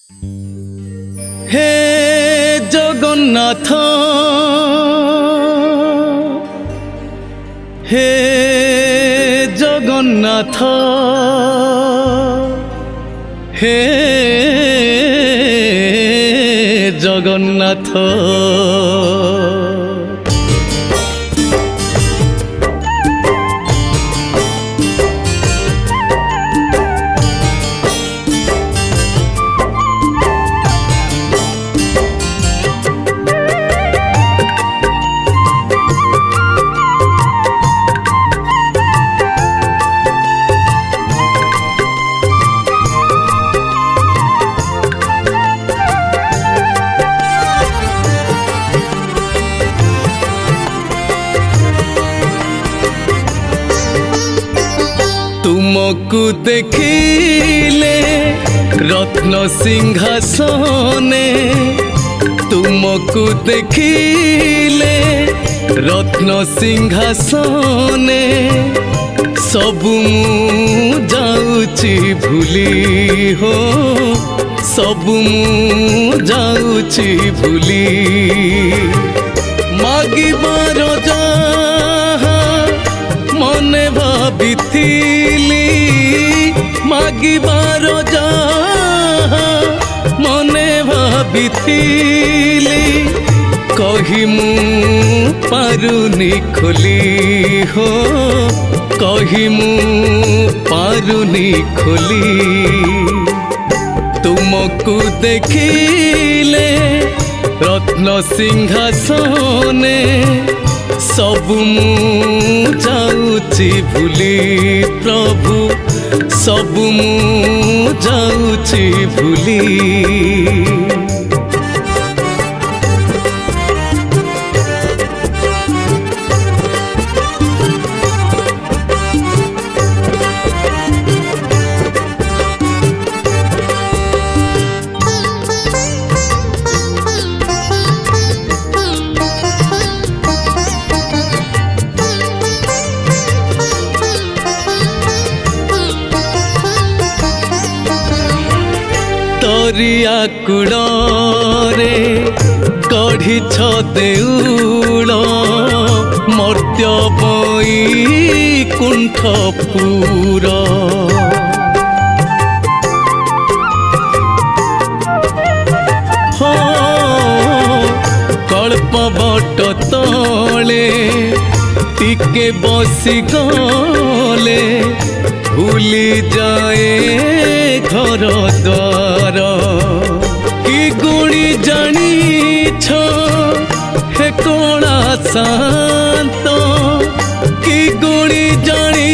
हे जगन्नाथ हे जगन्नाथ हे जगन्नाथ तुमको देखिले रत्न सिंहासने तुमको देखिले रत्न सिंहासने सबु जाऊची भूली हो सबु जाऊची भूली मागिबार जहा मने भाबिथिली मागिबार जहा मने भाबिथिली कही मु पारुनी खोली हो कही मु पारुनी खोली तुमको देखिले रत्न सिंहासने सबु जाऊची भूली प्रभु सबु जाऊची भूली तरिया कूड़े गढ़ी देउल मर्त्य बैकुंठपुर कल्पवट तले टिके बसी गले भूली जाए घर द्वार कि गुणी जानी हे कोणा शांत कि गुणी जानी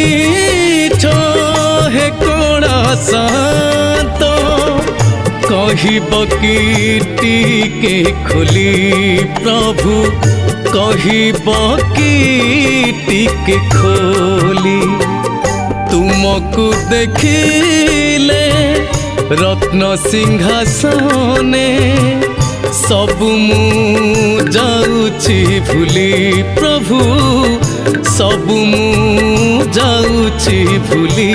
हे कोणा शांत कहब कि टिके खोली प्रभु कहब कि टिके खोली तुमको देखिले रत्न सिंहासने सबु जाऊची भूली प्रभु सबु जाऊची भूली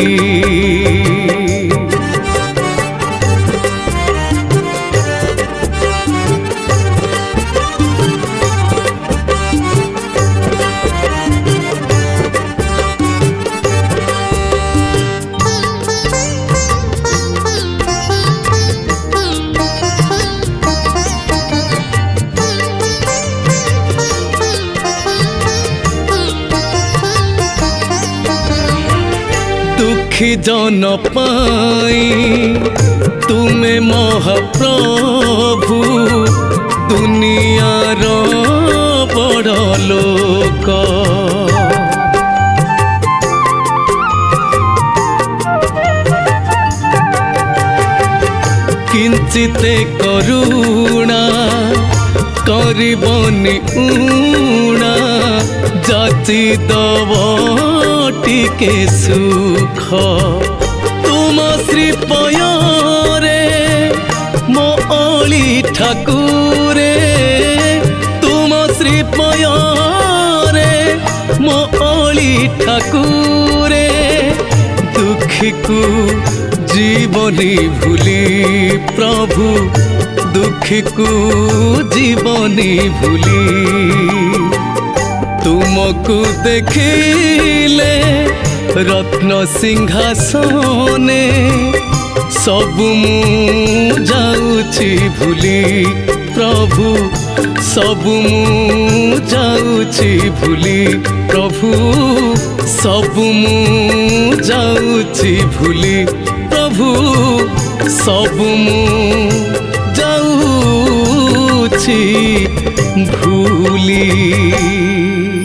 दुखी जन पाई तुमे महाप्रभु दुनियार बड़ लोक किंचिते करुणा करिबनि ऊणा जाति दब टिके सुख तुम श्री पयरे मो अली ठाकुरे तुम श्री पयरे मो अली ठाकुरे दुखी को जीवनी भूली प्रभु दुख को जीवनी भूली तुमको देखिले रत्न सिंहासने सबु मु जाउछि भूली प्रभु सबु मु जाउछि भूली प्रभु सबु मु जाउछि भूली प्रभु सबु मु जाउछि भूली।